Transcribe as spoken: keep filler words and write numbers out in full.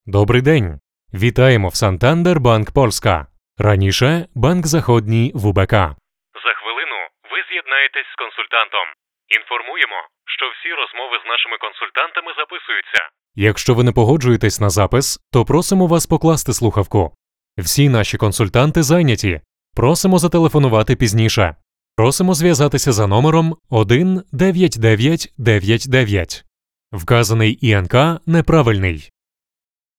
Добрий день! Вітаємо в Сантандер Банк Польська. Раніше Банк Заходній в УБК. За хвилину ви з'єднаєтесь з консультантом. Інформуємо, що всі розмови з нашими консультантами записуються. Якщо ви не погоджуєтесь на запис, то просимо вас покласти слухавку. Всі наші консультанти зайняті. Просимо зателефонувати пізніше. Просимо зв'язатися за номером один дев'ять дев'ять дев'ять дев'ять. Вказаний ІНК неправильний.